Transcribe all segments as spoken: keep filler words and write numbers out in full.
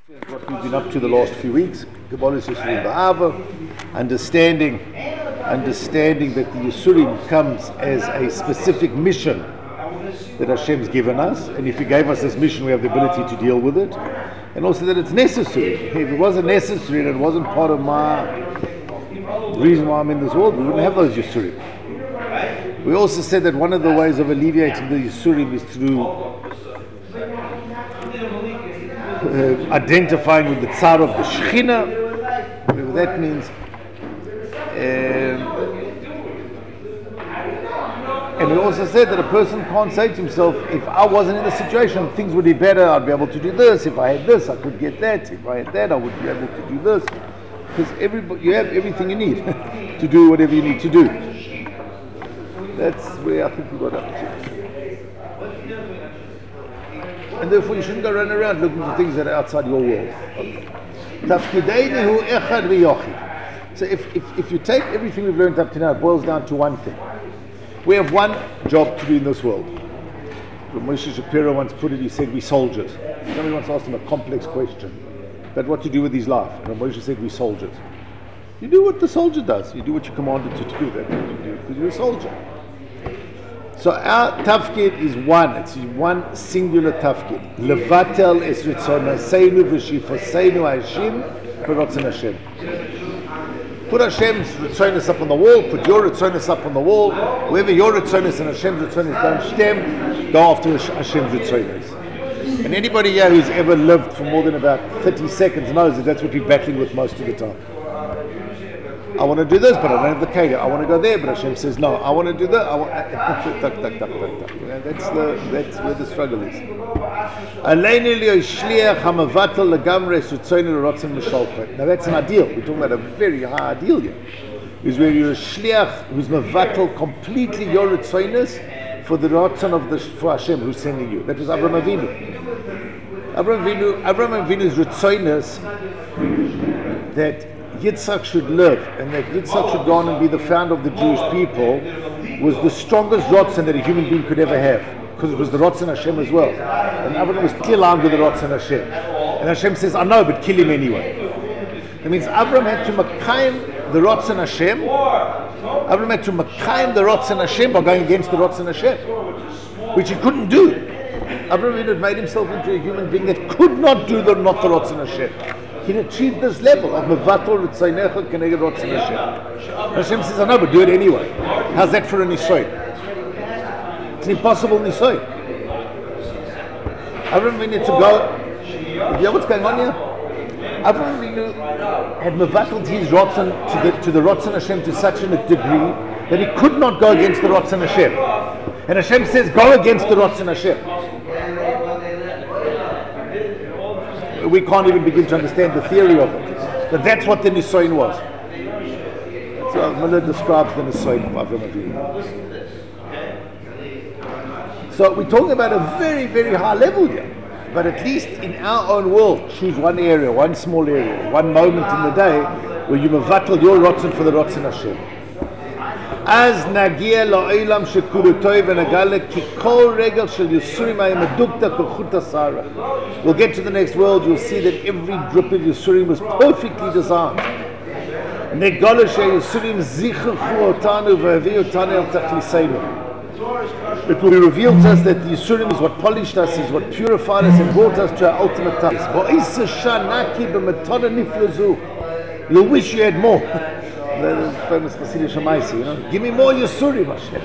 What we've been up to the last few weeks, Kabbalah's Yisurim Ba'ava, understanding, understanding that the Yisurim comes as a specific mission that Hashem's given us, and if He gave us this mission, we have the ability to deal with it, and also that it's necessary. If it wasn't necessary and it wasn't part of my reason why I'm in this world, we wouldn't have those Yisurim. We also said that one of the ways of alleviating the Yisurim is through Uh, identifying with the tsar of the Shekhinah, whatever that means. Um, and we also said that a person can't say to himself, if I wasn't in the situation, things would be better, I'd be able to do this. If I had this, I could get that. If I had that, I would be able to do this. Because everybody, you have everything you need to do whatever you need to do. That's where I think we got up to. And therefore you shouldn't go running around looking for things that are outside your world. So if, if, if you take everything we've learned up to now, it boils down to one thing. We have one job to do in this world. When Moshe Shapiro once put it, he said, we soldiers. Somebody once asked him a complex question about what to do with his life. And Moshe said, we soldiers. You do what the soldier does. You do what you're commanded to do. That's what you do, because you're a soldier. So our tafkid is one, it's one singular tafkid. Levatel es ritzonaseinu v'shifoseinu hashim v'rotzen Hashem. Put Hashem's ritzonas up on the wall, put your ritzonas up on the wall. Wherever your ritzonas and Hashem's ritzonas don't stem, go after Hashem's ritzonas. And anybody here who's ever lived for more than about thirty seconds knows that that's what we're battling with most of the time. I want to do this, but I don't have the cater. I want to go there, but Hashem says no. I want to do that. I want. Tuck, tuck, tuck, tuck, tuck. Yeah, that's the that's where the struggle is. Now that's an ideal. We're talking about a very high ideal here. Is where you're a shliach who's mevatel completely your ritzonos for the ratzon of the for Hashem who's sending you. That was Avraham Avinu. Avraham Avinu. Avraham Avinu's ritzonos that Yitzhak should live and that Yitzhak should go on and be the founder of the Jewish people was the strongest Ratzon that a human being could ever have, because it was the Ratzon Hashem as well. And Abraham was still armed with the Ratzon Hashem. And Hashem says, I know, but kill him anyway. That means Abraham had to makayim the Ratzon Hashem. Abraham had to makayim the Ratzon Hashem by going against the Ratzon Hashem, which he couldn't do. Abraham had made himself into a human being that could not do the not the Ratzon Hashem. He achieved this level of mevatel ritzaynecha keneged ratzon Hashem. Hashem says, I know, but do it anyway. How's that for a nisoy? It's an impossible nisoy. Avraham Avinu to go. Do you know what's going on here? Avraham Avinu had mevatel his ratzon to the to the ratzon Hashem to such a degree that he could not go against the ratzon Hashem. And Hashem says, go against the ratzon Hashem. We can't even begin to understand the theory of it. But that's what the Nisoyin was. That's how Miller describes the Nisoyin of Avraham Avinu. So we're talking about a very, very high level here. But at least in our own world, choose one area, one small area, one moment in the day where you mevatel your rotzen for the rotzen Hashem. אז נגיע לעולם שכולו טוב ונגלה כי כל רגל של יסורים היה מדוקדק כחוט השערה. We'll get to the next world, you'll see that every drip of Yisurim was perfectly designed. נגלה שהיסורים זיככו אותנו והביאו אותנו אל תכליסנו. It will be revealed to us that the Yisurim is what polished us, is what purified us and brought us to our ultimate task. בואיסה שנקי במתונה נפלזו. You'll wish you had more. The famous Chassidish Shamaisi, you know, give me more Yisurim, Hashem.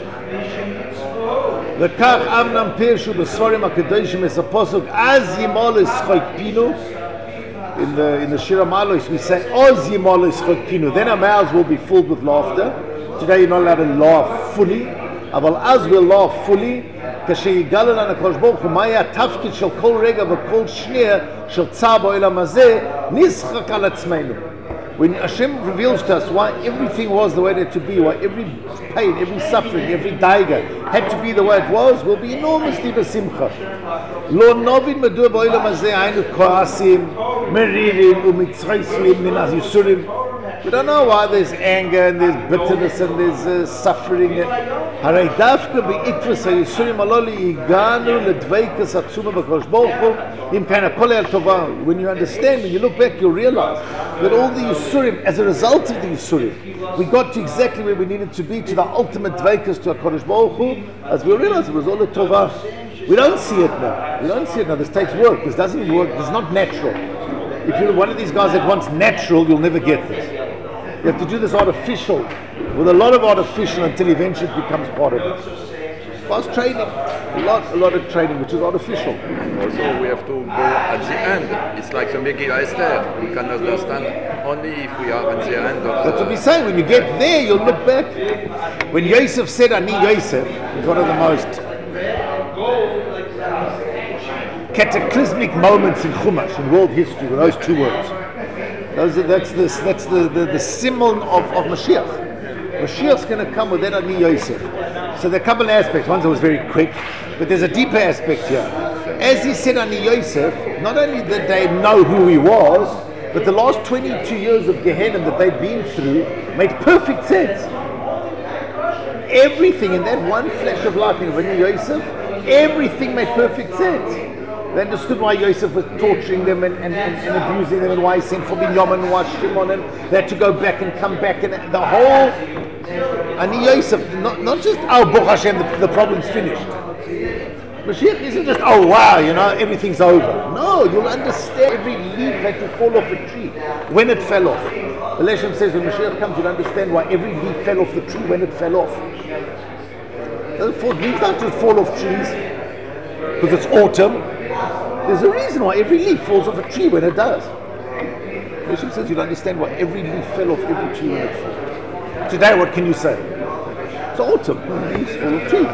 Lekach Amnam Pirshu b'Sfarim HaKadoshim es HaPosuk Az Yimol Yischok Pinu. In the in the Shir HaMalos we say Az Yimol Yischok Pinu. Then our mouths will be filled with laughter. Today you're not allowed to laugh fully. Aval Az will laugh fully. כשיגלה לנו הקדוש ברוך הוא מהי התפקיד של כל רגע וכל שנייה של צער בעולם הזה, נשחק על עצמנו. When Hashem reveals to us why everything was the way it had to be, why every pain, every suffering, every daiga had to be the way it was, will be enormously besimcha. Lo novin medua ba'olam hazeh aynu koasim, meririm umitzraisim min az yisurim. We don't know why there's anger and there's bitterness and there's uh, suffering. Haray dafka be'itvus ha'yisurim aloli yiganu ledveikas atzuma b'kosh bochu im kana kol el tova. When you understand, when you look back, you'll realize that all the yisurim, as a result of the yisurim, we got to exactly where we needed to be, to the ultimate dveikas, to HaKadosh Baruch Hu, as we realize it was all a tova. We don't see it now. We don't see it now. This takes work. This doesn't work. This is not natural. If you're one of these guys that wants natural, you'll never get this. You have to do this artificial, with a lot of artificial, until eventually it becomes part of it. Fast training, a lot, a lot of training, which is artificial. Also, we have to go at the end. It's like the Megillah Esther. We can understand only if we are at the end of That's the... what we say. When you get there, you'll look back. When Yosef said, "Ani Yosef," it's one of the most cataclysmic moments in Chumash, in world history, with those two words. Those are, that's the, that's the, the, the symbol of, of Mashiach. Mashiach's going to come with that Ani Yosef. So there are a couple of aspects. One that was very quick, but there's a deeper aspect here. As he said Ani Yosef, not only did they know who he was, but the last twenty-two years of Gehenna that they'd been through made perfect sense. Everything in that one flash of lightning of Ani Yosef, everything made perfect sense. They understood why Yosef was torturing them and, and, and, and abusing them, and why he sent for Binyamin and why Shimon, and they had to go back and come back, and the whole Ani Yosef, not, not just, oh, Baruch Hashem, the, the problem's finished. Mashiach isn't just, oh wow, you know, everything's over. No, you'll understand every leaf had to fall off a tree when it fell off. The Leshem says when Mashiach comes, you'll understand why every leaf fell off the tree when it fell off. Leaves don't just fall off trees because it's autumn. There's a reason why every leaf falls off a tree when it does. Hashem says you'll understand why every leaf fell off every tree when it falls. Today, what can you say? It's autumn. Leaves fall off trees.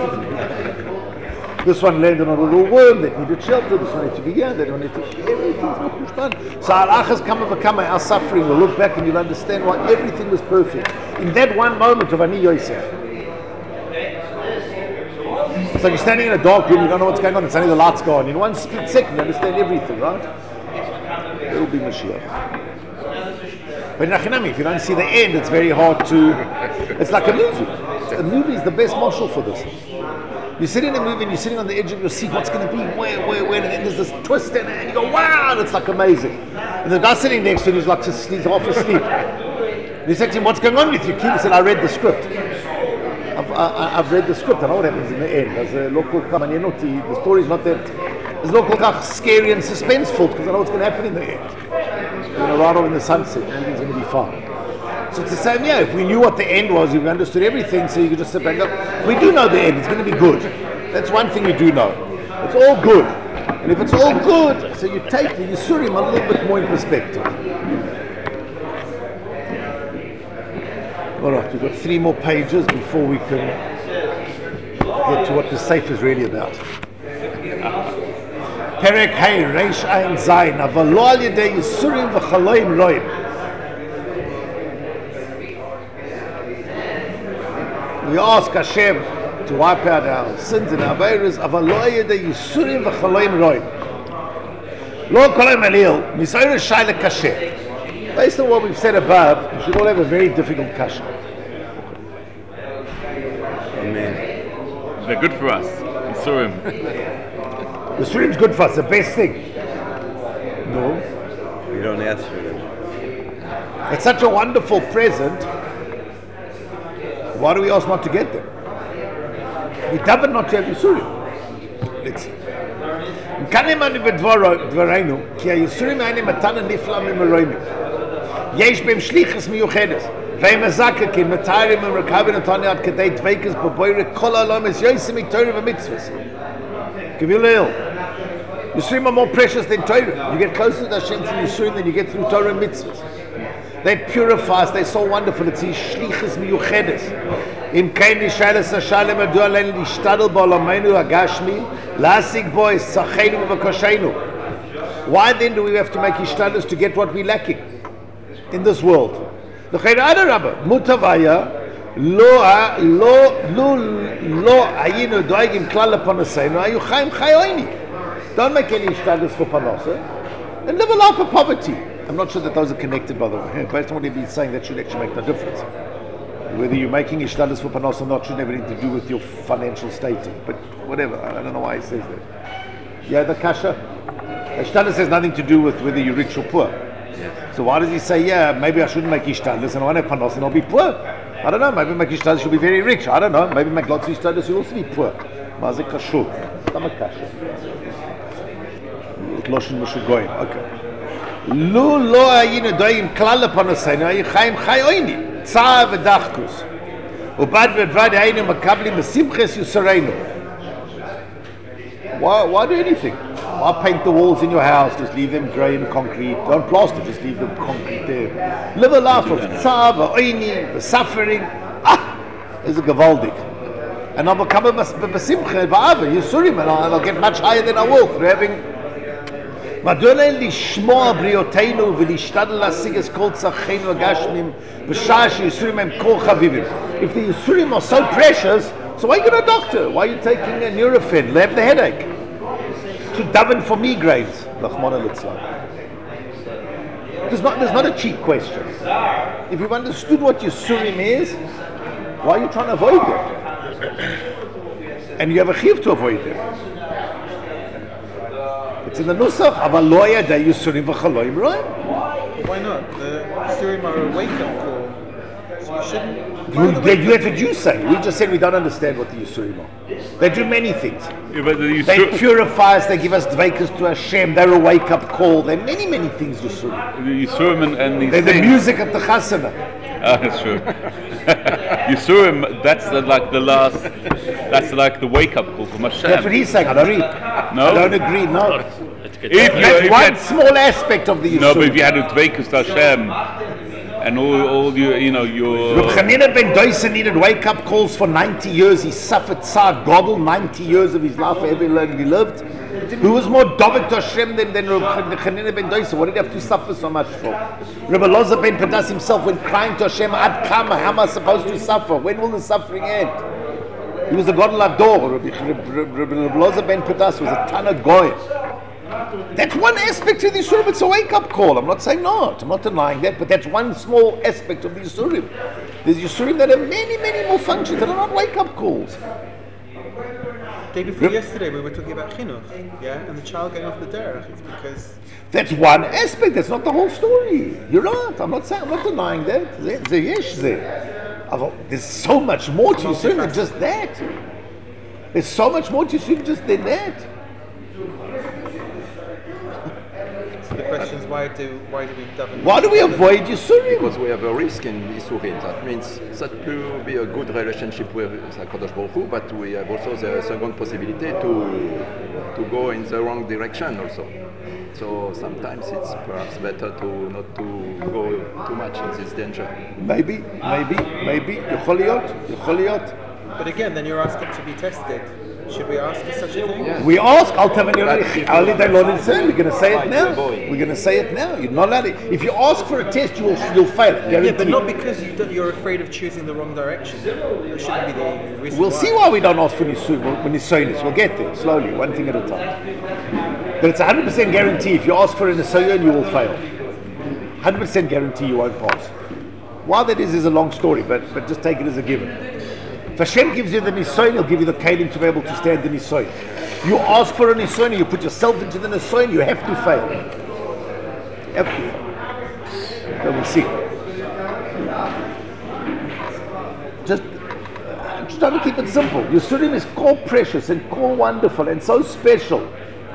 This one landed on a little worm that needed shelter. This one had to be here. That one had to. Everything's not fun. So Alachas come overcome our suffering. We'll look back and you'll understand why everything was perfect in that one moment of Ani Yosef. It's like you're standing in a dark room, you don't know what's going on, it's only the lights go on. In one split second, you understand everything, right? It will be Mashiach. But in Achinami, if you don't see the end, it's very hard to... It's like a movie. A movie is the best marshal for this. You sit in a movie and you're sitting on the edge of your seat, what's going to be, where, where, where, and then there's this twist and, and you go, wow, and it's like amazing. And the guy sitting next to him is like, just, he's half asleep. And he said to him, what's going on with you, kid? He said, I read the script. I've, I, I've read the script, I know what happens in the end. As a local kamanyanoti, the story's not that, it's not that scary and suspenseful because I know what's going to happen in the end. You know, right off in the sunset, everything's going to be fine. So it's the same, yeah, if we knew what the end was, we understood everything, so you could just sit back and go, we do know the end, it's going to be good. That's one thing we do know. It's all good. And if it's all good, so you take the Yisurim a little bit more in perspective. Alright, we've got three more pages before we can get to what the Sefer is really about. Perek Hey Reish Ein Zayin Aval Lo Al Yedei Yisurim V'Chaloim Roim. We ask Hashem to wipe out our sins and our virus. Aval Lo Al Yedei Yisurim V'Chaloim Roim. Lo Koloim Alil Misoyer Shai LeKasher. Based on what we've said above, we should all have a very difficult kasha. Amen. They're good for us. Yisurim. The Yisurim's good for us, the best thing. No. We don't ask for them. It's such a wonderful present. Why do we ask not to get them? We daven not to have Yisurim. Let's see. Kanemani b'dvaraynu, ki ha-Yisurim ha'ene matana nifla mim'aroyim. יש בהם שליחס מיוחדת והם מזקקים, מתארים ומרכבים אותנו עד כדי דבקות בבוירת כל העולם as יוסי מתורה ומצוות. Give you a little. Yisurim are more precious than Torah. You get closer to Hashem through Yisurim than you get through Torah and mitzvahs. They purify us, they're so wonderful. It's these shlichus miyuchedes. Im kein nishalas hashalem adu alein lishtadel ba'olamenu hagashmi lasig bo es tzachenu v'vakosheinu. Why then do we have to make ishtadlus to get what we're lacking in this world? The Chayra Rabba Mutavaya lo lo lo lo ayinu doigim klal lepanasenu ayu chaim chayoini. Don't make any ishtadlus for panasa and live a life of poverty. I'm not sure that those are connected, by the way. Based on what he's saying, that should actually make no difference. Whether you're making ishtadlus for panos or not should have anything to do with your financial status. But whatever, I don't know why he says that. Yeah, the kasha. Ishtadlus has nothing to do with whether you're rich or poor. Yes. So why does he say, yeah, maybe I shouldn't make ishtadlus and I won't have panos and I'll be poor? I don't know, maybe make ishtadlus you'll be very rich. I don't know, maybe make lots of ishtadlus you'll also be poor. Mazik kashur. Tama kasha. Loshin mushugoyim. Okay. Lu lo ayinu doim klal panosaynu ayi chaim chay oini. Tzav v'dachkus. Ubad v'dvad ayinu makablim v'simches yusareinu. Why, why do anything? Why paint the walls in your house? Just leave them grey and concrete. Don't plaster, just leave them concrete there. Live a life of tzav, v'oini, v'suffering. Ah! Is a gavaldik. And I'll become a b'simcha v'ava, Yisurim, and I'll, I'll get much higher than I will through having. מדוע לשמוע בריאותינו ולהשתדל להשיג את כל צרכינו הגשמיים בשעה שיסורים הם כה חביבים. If the Yisurim are so precious, so why are you going to a doctor? Why are you taking a Nurofen? They have the headache. To daven for migraines. There's not, there's not a cheap question. If you've understood what Yisurim is, why are you trying to avoid them? And you have a chiv to avoid them. It's in the Nusach, aval lo yada Yisurim v'chaloim roim. Why not? The Yisurim are a wake-up call. So you shouldn't... You, they, that's what you say. We just said we don't understand what the Yisurim are. They do many things. Yeah, but the Yisur- they purify us, they give us dveikus to Hashem, they're a wake-up call. There are many, many things Yisurim. The Yisurim and, and these They're things. the music of the chasana. Ah, that's true. Yisurim, that's the, like the last, that's like the wake-up call from Hashem. That's what he's saying. I don't read. No? I don't agree, no. If you, That's if one had, small aspect of the Yisurim. no, but if you had a dveikus to Hashem and all, all your, you know, your... Reb Chanina ben Doisa needed wake-up calls for ninety years. He suffered tzad gobble, ninety years of his life for every learning he lived. Who was more dovek to Hashem than, than Reb Chanina ben Doisa? What did he have to suffer so much for? Reb Elazar ben Padas himself went crying to Hashem, Ad kama, how am I supposed to suffer? When will the suffering end? He was a Gadol Ador. Reb Elazar ben Padas was a Tana Goy. That's one aspect of the Yisurim. It's a wake-up call. I'm not saying not. I'm not denying that, but that's one small aspect of the Yisurim. There's Yisurim that have many, many more functions that are not wake-up calls. Day before yesterday, we were talking about chinuch, yeah, and the child getting off the derech. It's because that's one aspect. That's not the whole story. You're right. I'm not saying. I'm not denying that. There's There's so much more to Yisurim than just that. There's so much more to Yisurim just than that. The question is, why do why do we daven? Why do we avoid Yisurim? Because we have a risk in Yisurim. That means that could be a good relationship with HaKadosh Baruch Hu, but we have also the second possibility to to go in the wrong direction also. So sometimes it's perhaps better to not to go too much in this danger. Maybe, maybe, maybe. Yechol liyot, yechol liyot. But again, then you're asking to be tested. Should we ask for such a thing? Yeah. We ask, Al Tavan Yorich, Ali Dailon Insan, we're going to say it now. We're going to say it now. You're not allowed to. If you ask for a test, you will, you'll fail it. Yeah, but not because you don't, you're afraid of choosing the wrong direction. That shouldn't be the reason. We'll why. see why we don't ask for Nisoynis. We'll get there, slowly, one thing at a time. But it's a one hundred percent guarantee, if you ask for a Nisoyon, you will fail. one hundred percent guarantee you won't pass. Why that is, is a long story, but, but just take it as a given. If Hashem gives you the Nisoyon, He'll give you the Kalim to be able to stand the Nisoyon. You ask for a Nisoyon, you put yourself into the Nisoyon, you have to fail. You have to fail. So we'll see. Just, just trying to keep it simple. Yisurim is core precious and core wonderful and so special.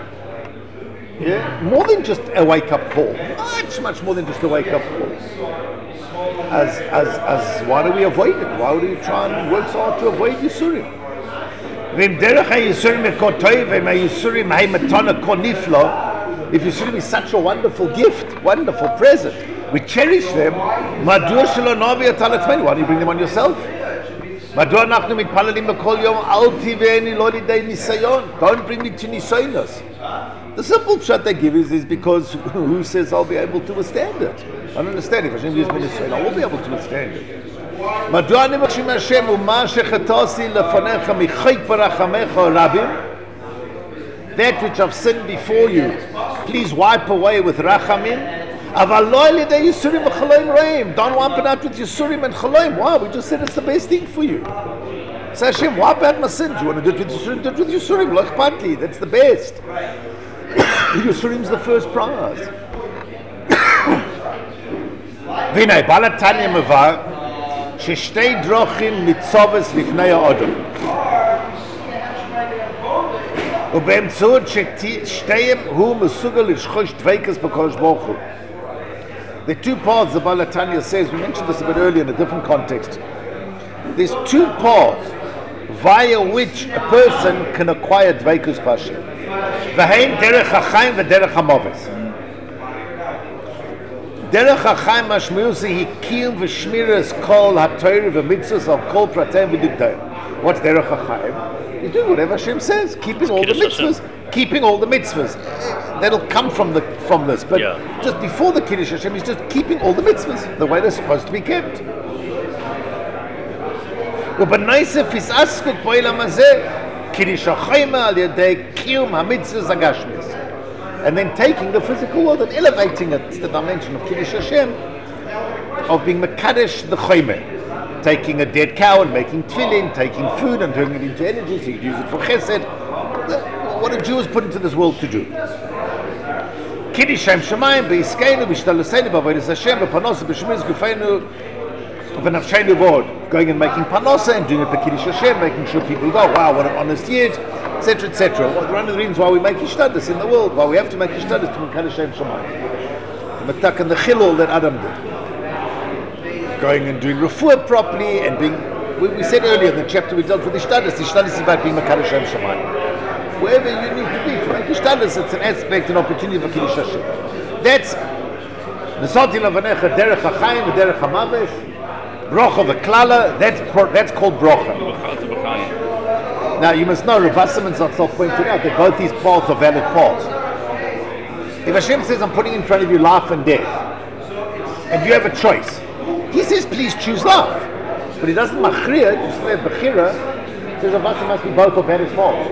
Yeah? More than just a wake-up call. Much, much more than just a wake-up call. As, as, as, why do we avoid it? Why do we try and work so hard to avoid Yisurim? If Yisurim is such a wonderful gift, wonderful present, we cherish them. Why don't you bring them on yourself? Don't bring me to Nisoynos. The simple shot they give is, is because who says I'll be able to withstand it? I don't understand. If Hashem gives me Nisoyon, I will be able to withstand it. That which I've sinned before you, please wipe away with rachamim. Aval lo al-yedei Yisurim v'chaloim roim. Don't wamp it out with Yisurim and chaloim. Why? We just said it's the best thing for you. Say Hashem, what about my sin? Do you want to do it with Yisurim? Do it with Yisurim. Loch partly. That's the best. Yisurim's the first prize. Vinay, Balatanya Mevar, ששתי דרוכים ניצובס לפני האדם. ובאמצעות ששתיהם הוא מסוגל לשחוש דבקות בקדוש ברוך הוא. The two paths the Baal HaTanya says, we mentioned this a bit earlier in a different context. There's two paths via which a person can acquire dveikus b'Hashem. V'heim derech hachaim v'derech hamoves. Derech hachaim mashmiusi hi kiyum v'shmiras kol haTorah v'mitzvos al kol prateim v'digdaim. What's derech hachaim? You do whatever Hashem says, keeping all the mitzvahs, keeping all the mitzvahs. That'll come from the from this, but yeah. just before the Kiddush Hashem, he's just keeping all the mitzvahs the way they're supposed to be kept. ובנייסף יסעסקות בעולם הזה, קידוש החיים על ידי קיום המצוות הגשמיות. And then taking the physical world and elevating it. It's the dimension of Kiddush Hashem, of being Mekadesh the Choyme. Taking a dead cow and making tefillin, taking food and turning it into energy, so you can use it for chesed. What a Jew is put into this world to do. Kiddush Shem Shemayim, B'Yiskeinu, B'Shtaluseinu, B'Avodas Hashem, B'Panosa, B'Shemiz Gufeinu, V'Nafsheinu V'Od. Going and making Panosa and doing it B'Kiddush Hashem, making sure people go, wow, what an honest yid, et cetera, et cetera. One of the reasons why we make Ishtadus in the world, why we have to make Ishtadus to Kiddush Shem Shemayim. The Matak and the Chilul that Adam did. Going and doing refuah properly and being, we, we said earlier in the chapter we dealt with Ishtadus, Ishtadus is about being Mekadosh Shem Shemayim. Wherever you need to be to make Ishtadus, it's an aspect, an opportunity for Kiddush Hashem. That's Nesati Lavanecha Derech HaChaim Derech HaMaves, Brocha V'Klala, that's, that's called Brocha. Now you must know, Rav Wasserman Zatzal pointed out that both these paths are valid paths. If Hashem says, I'm putting in front of you life and death, and you have a choice, He says, please choose life. But He doesn't machriya, just say bechira, says Rav Wasserman must be both are valid paths.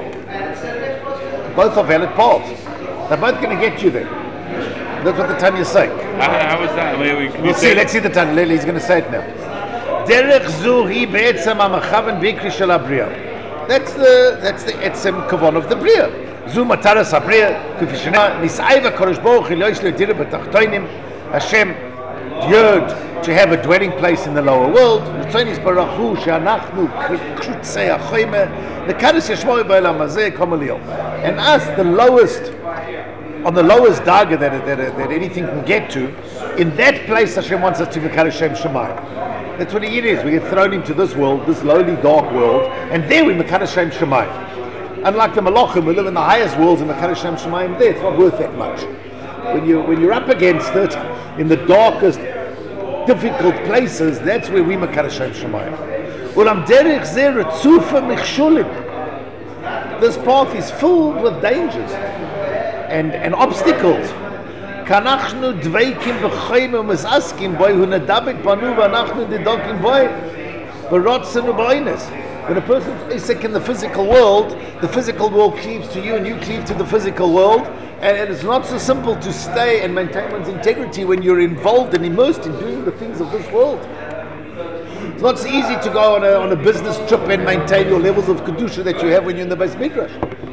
Both are valid paths. They're both going to get you there. That's what the Tanya is saying. How, how is that? I mean, we, we'll see, let's see the Tanya. He's going to say it now. Derech zu hi be'etzem ha'machaven bikri shel habriya. That's the that's the etzem kavon of the Bria. Zu mataras habriya, kufi shena, nis'ai v'kodesh baruch hu lo'ish le'dira b'tachtoinim. Hashem yearned to have a dwelling place in the lower world. Ritzonis baruch hu she'anachnu krutzei ha'choyme, l'kadosh yashmoi ba'olam hazeh kama li'ol. And us, the lowest, on the lowest daga that, that, that anything can get to, in that place Hashem wants us to be Mekadosh Shem Shemayim. That's what it is. We get thrown into this world, this lowly, dark world, and there we Mekadosh Shem Shemayim. Unlike the Malachim, we live in the highest worlds and Mekadosh Shem Shemayim there. It's not worth that much. When you when you're up against it, in the darkest, difficult places, that's where we Mekadosh Shem Shemayim. Ulam derech zeh retzufa michshulim. This path is filled with dangers and and obstacles. Kanachnu dveikim b'choyim u'mizaskim boy hu nedabek banu v'anachnu didokim boy v'rotzen u'b'oines. When a person's sick in the physical world, the physical world cleaves to you and you cleave to the physical world, and it's not so simple to stay and maintain one's integrity when you're involved and immersed in doing the things of this world. It's not so easy to go on a, on a business trip and maintain your levels of kedusha that you have when you're in the Beis Midrash.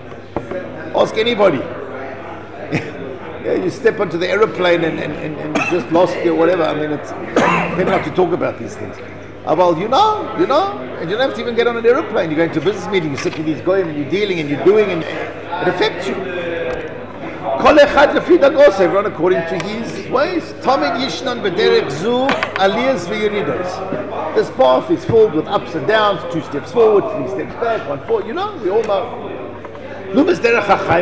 Ask anybody. Yeah, you step onto the aeroplane and, and, and, and you just lost your whatever. I mean, it's better not to talk about these things. Uh, well, you know, you know, and you don't have to even get on an aeroplane. You're going to a business meeting, you sit with these guys and you're dealing and you're doing, and it affects you. Everyone according to his ways. This path is filled with ups and downs, two steps forward, three steps back, one forward. You know, we all know. There's another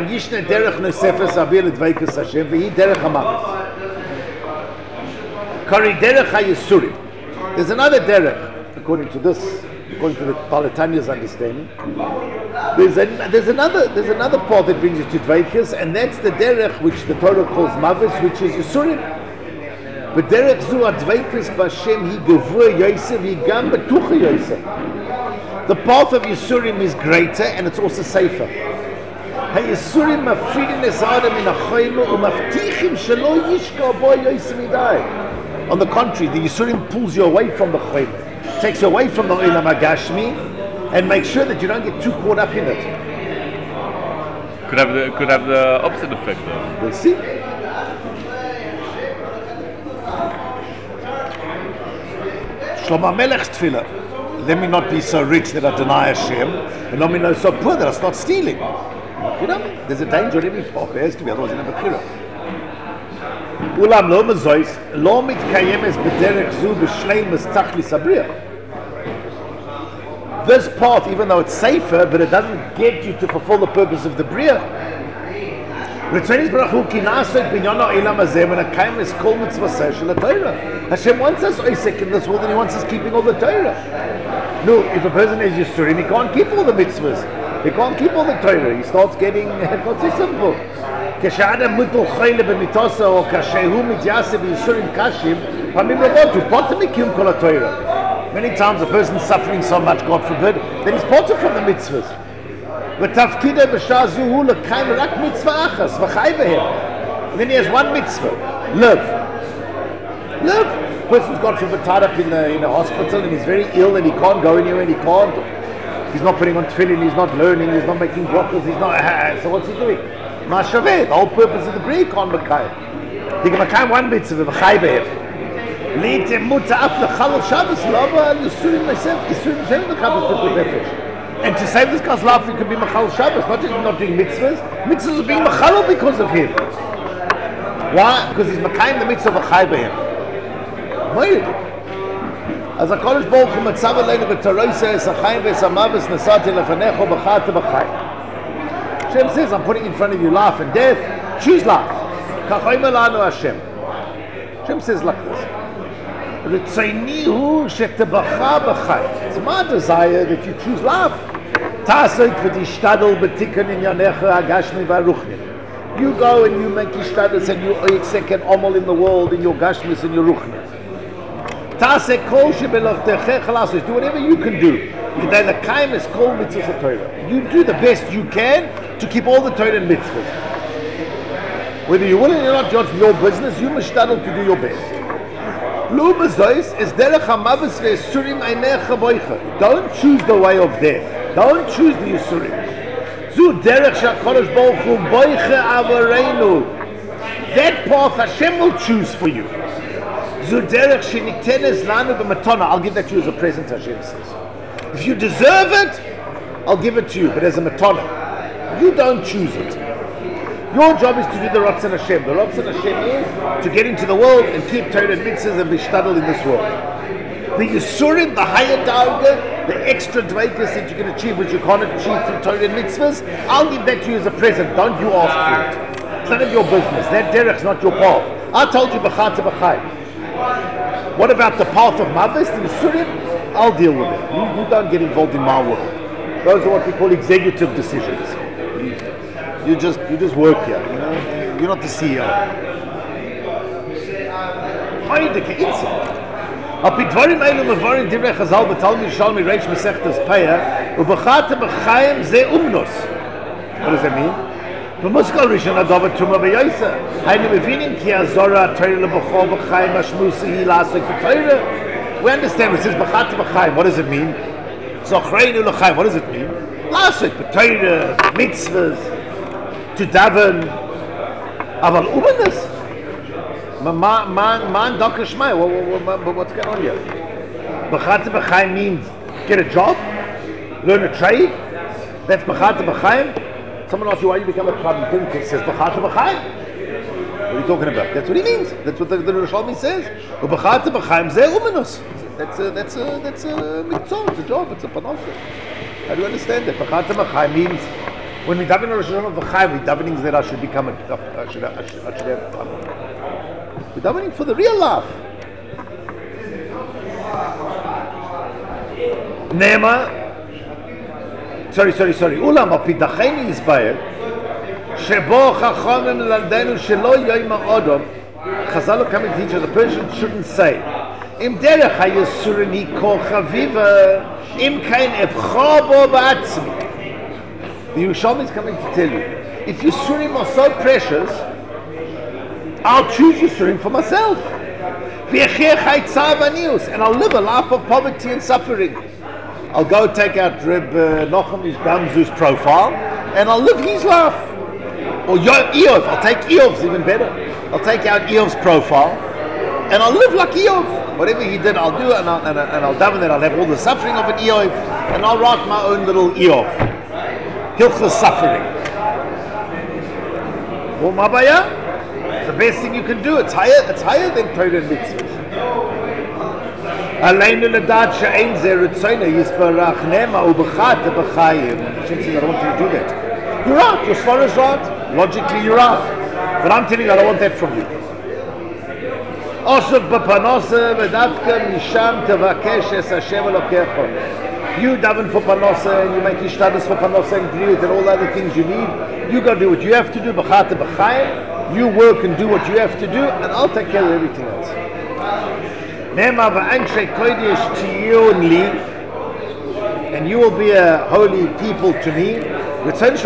derech, according to this, according to the Baal HaTanya's understanding. There's, a, there's another there's another path that brings you to dveikus, and that's the derech which the Torah calls mavis, which is Yisurim. But derech zu adveikus b'Hashem hi gevur yosef hi gam betucha yosef. The path of Yisurim is greater and it's also safer. היסורים מפרידים את האדם מן החיימה ומבטיחים שלא ישקע בו יויס מדי. On the contrary, the Yisurim pulls you away from the chayma, takes you away from the Olam HaGashmi, and makes sure that you don't get too caught up in it. Could have the could have the opposite effect though. We'll see. Shlomo Melech's tefillah. Let me not be so rich that I deny Hashem, and let me not so poor that I start stealing. You know, there's a danger in every part. There has to be, otherwise you never clear it. Ulam lo mezois, lo mitkayemes b'derech zu b'shleimus tachlis habriach. This path, even though it's safer, but it doesn't get you to fulfill the purpose of the Bria. Hashem wants us Isaac in this world, and He wants us keeping all the Torah. No, if a person is Yisurim, he can't keep all the mitzvahs. He can't keep all the Torah. He starts getting not so simple. כשאדם מוטל חיילה במיתוסה או כשהוא מתייסה בייסורים קשים, פעמים רבות הוא פוטר מקיום כל התורה. Many times a person is suffering so much, God forbid, that he's potter from the mitzvahs. ותפקידה בשעה זו הוא לקיים רק מצווה אחת, וחי בהם. And then he has one mitzvah, live. Live. A person's God forbid tied up in a, in a hospital and he's very ill and he can't go anywhere and he can't. He's not putting on tefillin, he's not learning, he's not making brachos, he's not, so what's he doing? Mashaveh, the whole purpose of the Bria can't become. He can become one mitzvah, v'chai be'ev. Leite muta af l'chal Shabbos, lava l'surim myself, l'surim myself l'chabos to put nefesh. And to save this guy's life, he could be machal Shabbos, not just not doing mitzvahs. Mitzvahs are being machal because of him. Why? Because he's mekayim the mitzvah v'chai be'ev. Moed. As a Kodesh Baruch Hu matzav aleinu b'toroisa es hachayim v'es hamavis nesati lefanecho b'chata b'chai. Hashem says, I'm putting in front of you life and death. Choose life. Kachayim alanu Hashem. Hashem says like this. It's my desire that you choose life. You go and you make ishtadus and you eat second omal in the world in your gashmis and your ruchnis. Do whatever you can do. You do the best you can to keep all the Torah and mitzvahs. Whether you're willing or not, it's your business. You must study to do your best. Don't choose the way of death. Don't choose the Yisurim. That path Hashem will choose for you. I'll give that to you as a present, Hashem says. If you deserve it, I'll give it to you, but as a matana. You don't choose it. Your job is to do the Ratzon Hashem. The Ratzon Hashem is to get into the world and keep Torah and mitzvahs and be shtadl in this world. The Yisurim, the higher darga, the extra dveikas that you can achieve which you can't achieve through Torah and mitzvahs, I'll give that to you as a present. Don't you ask for it. It's none of your business. That derech's not your path. I told you b'chata b'chai. What about the path of Mavis, the Yisurim? I'll deal with it. You, you don't get involved in my world. Those are what we call executive decisions. You just you just work here, you know. You're not the C E O. Heideke inside. Ab bidvarim elu mevarim divrei Chazal b'talmid Shalmi reish mesechtas Peah ubechata b'chaim ze umnos. What does that mean? B'muskal rishon adova tuma b'yoysa. Haynu mevinim ki azora Torah lebachol b'chaim hashmusi hi la'asek b'Torah. We understand. It says b'chata b'chaim. What does it mean? Zochreinu l'chaim. What does it mean? La'asek b'Torah, mitzvahs. To daven, aval umanis. Man, man, man, Doctor Shmai. What's going on here? B'chata b'chaim means get a job, learn a trade. That's b'chata b'chaim. Someone asks you why you become a problem thinker. He says b'chata b'chaim. What are you talking about? That's what he means. That's what the, the Rishalmi says. B'chata b'chaim ze umanis. That's a that's a that's a mitzvah. It's a job. It's a panasha. How do you understand that? B'chata b'chaim means. When we daven Rosh Hashanah v'chai, we're davening that I should become a, I should, I should, I should have, we're davening for the real life. Nema, sorry, sorry, sorry. Ulam apidacheni isbayel, shebo chachamim l'aldenu shelo yoyma odom. Chazal will come and teach us. A person shouldn't say, im derech hayisurini kol chaviva, im kein evcha bo ba'atzmi. The Yerushalmi is coming to tell you, if Yisurim are so precious, I'll choose Yisurim for myself. And I'll live a life of poverty and suffering. I'll go take out Reb uh, Nochem Gamzu's profile and I'll live his life. Or Eov, I'll take Eov's even better. I'll take out Eov's profile and I'll live like Eov. Whatever he did, I'll do it and I'll, and, and I'll daven that I'll have all the suffering of an Eov and I'll write my own little Eov. Hilchos suffering. Well, Mabaya, it's the best thing you can do. It's higher, it's higher than Torah and mitzvahs. Aleinu ledat she'ein ze ritzona yisbarach nema ubechat b'chayim. Hashem says, I don't want you to do that. You're right, your svara is right. Logically, you're right. But I'm telling you, I don't want that from you. Osuf b'panosa v'davka misham tevakesh es Hashem elokecho. You daven for panosa and you make ishtadus for panosa and griyut and all the other things you need. You go do what you have to do. B'chat b'chayim. You work and do what you have to do, and I'll take care of everything else. Nema v'anshe kodesh tiyun li, and you will be a holy people to me. It says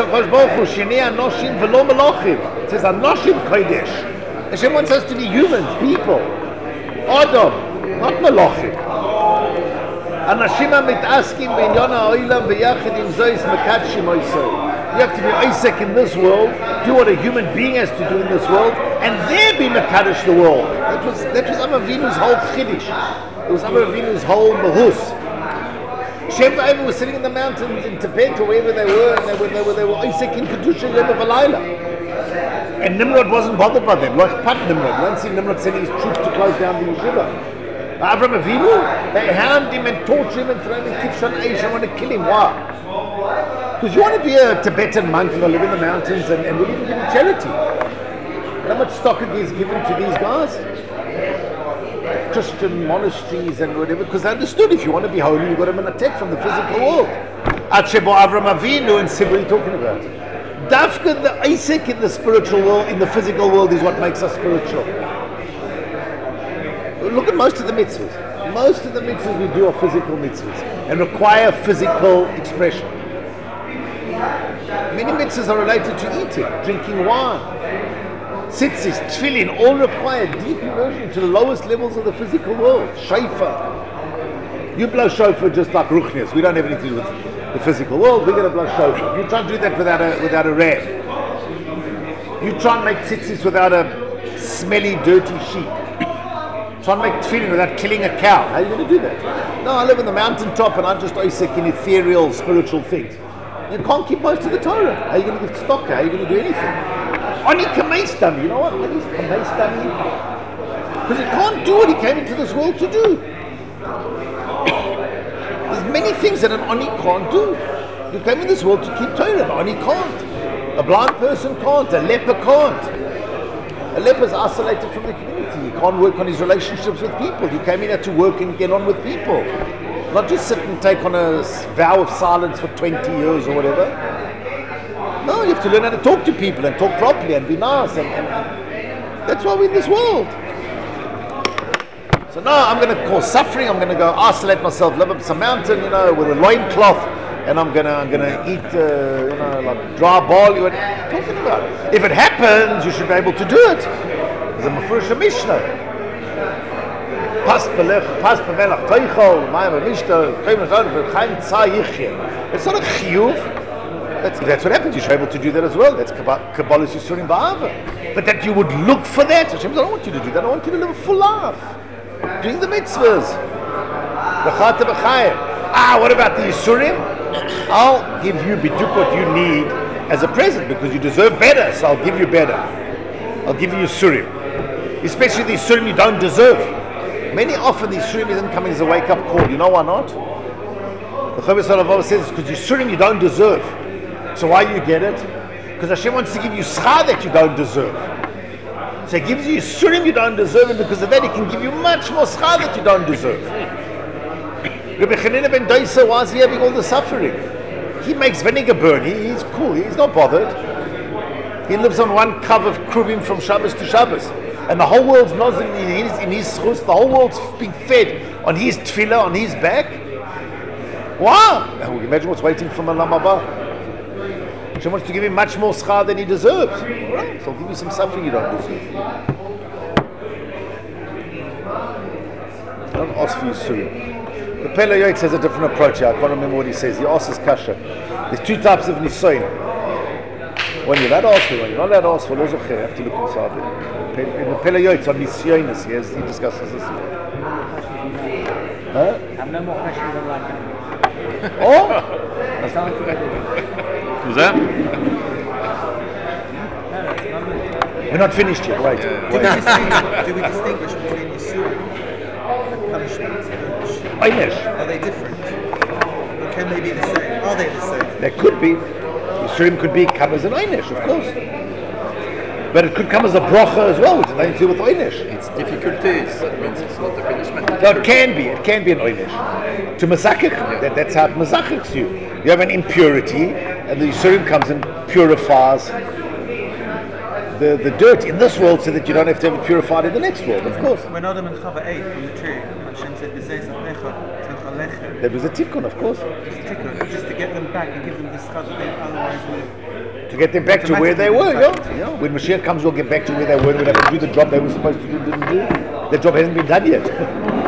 anoshim kodesh. Hashem wants us to be humans, people. Adam, not malachim. Anashim mit'askim b'inyon ha'olam v'yachid im zois mekadshim oisoi. You have to be Isaac in this world, do what a human being has to do in this world, and there be Mekadosh the world. That was that was Avraham Avinu's whole chiddush. It was Avraham Avinu's whole mahus. Shem V'Aim was sitting in the mountains in Tibet or wherever they were, and they were they were, they were Isaac in Kedusha Yom V'Layla. And Nimrod wasn't bothered by them. Like Pat Nimrod. You don't see Nimrod sending his troops to close down the yeshiva. Avraham Avinu, they hound him and torture him and throw him in Kivshan Eish and want to kill him. Why? Because you want to be a Tibetan monk and live in the mountains and, and we'll even give him charity. How much stock is given to these guys? Christian monasteries and whatever, because they understood if you want to be holy, you've got to have an attack from the physical world. Achebo Avraham Avinu and Sib, what are you talking about? Dafka, the Isaac in the spiritual world, in the physical world, is what makes us spiritual. Look at most of the mitzvahs. Most of the mitzvahs we do are physical mitzvahs and require physical expression. Many mitzvahs are related to eating, drinking wine. Tzitzis, tefillin, all require deep immersion to the lowest levels of the physical world. Shofar. You blow shofar just like ruchnias. We don't have anything to do with the physical world. We're going to blow shofar. You try and do that without a without a rag. You try and make tzitzis without a smelly, dirty sheep. Try and make tefillin without killing a cow. How are you going to do that? No, I live in the mountaintop and I just Isaac in ethereal, spiritual things. You can't keep most of the Torah. How are you going to give stock? How are you going to do anything? Oni kameistami. You know what? Oni kameistami. Because he can't do what he came into this world to do. There's many things that an Oni can't do. You came in this world to keep Torah, but Oni can't. A blind person can't. A leper can't. A leper is isolated from the community. He can't work on his relationships with people. He came in here to work and get on with people. Not just sit and take on a vow of silence for twenty years or whatever. No, you have to learn how to talk to people and talk properly and be nice. And, and, and that's why we're in this world. So no, I'm going to cause suffering. I'm going to go isolate myself, live up some mountain, you know, with a loincloth, and I'm going to I'm going to eat, uh, you know, like dry barley. What are you talking about? If it happens, you should be able to do it. There's a Mefurish Mishnah. Pas belech, pas bemelach toichol, ma'am mishnah, kaim nashon v'chaim tzah yichye. It's not a chiyuv. That's, that's what happens. You should be able to do that as well. That's Kabbalah Yisurim Ba'ava. But that you would look for that. Hashem says, I don't want you to do that. I want you to live a full life. Doing the mitzvahs. Ah, what about the Yisurim? I'll give you biduk what you need as a present because you deserve better. So I'll give you better. I'll give you Yisurim. Especially the Yisurim you don't deserve. Many often the Yisurim isn't coming as a wake-up call. You know why not? The Chavis HaLavava says, because Yisurim you don't deserve. So why you get it? Because Hashem wants to give you schar that you don't deserve. So He gives you Yisurim you don't deserve, and because of that He can give you much more schar that you don't deserve. Rabbi Chanina ben Dosa, why is he having all the suffering? He makes vinegar burn. He, he's cool. He's not bothered. He lives on one cup of kruvim from Shabbos to Shabbos. And the whole world's nozzling in his, in his schus, the whole world's being fed on his tefillah, on his back. Wow! Now, imagine what's waiting for Malam Haba. Hashem wants to give him much more schar than he deserves. All right, so I'll give you some suffering you don't deserve. I don't ask for you soon. The Pele Yoetz has a different approach here. I can't remember what he says. He asks kasha. There's two types of nisoyin. When you're allowed to ask for one, you're not allowed to ask for lo zocher. You have to look inside it. In the Pele Yoetz on nisyonis, he, has, he discusses this. Huh? I have no more questions on life anymore. Oh? It's time to go. Was that? We're not finished yet. Wait. Do we Wait. distinguish, do we distinguish between Yisurim and punishment and Einish. Are they different? Or can they be the same? Are they the same? There could be. Yisurim could be come as an Einish, of course. But it could come as a bracha as well, which has nothing to do with Einish. It's difficulties. That means it's not a punishment. So it can be, it can be an Einish. To Mazakich, that, that's how it Mazachichs you. You have an impurity, and the Yisurim comes and purifies the, the dirt in this world so that you don't have to have it purified in the next world, of course. When Adam and Chava ate from the tree, and Hashem said, "B'zei zapecha techalecha," That was a tikkun, of course. just tikkun, just to get them back and give them the schar that they otherwise would. To get them back to where they were, yeah. yeah. When Mashiach comes, we'll get back to where they were. We'll have to do the job they were supposed to do, didn't do. The job hasn't been done yet.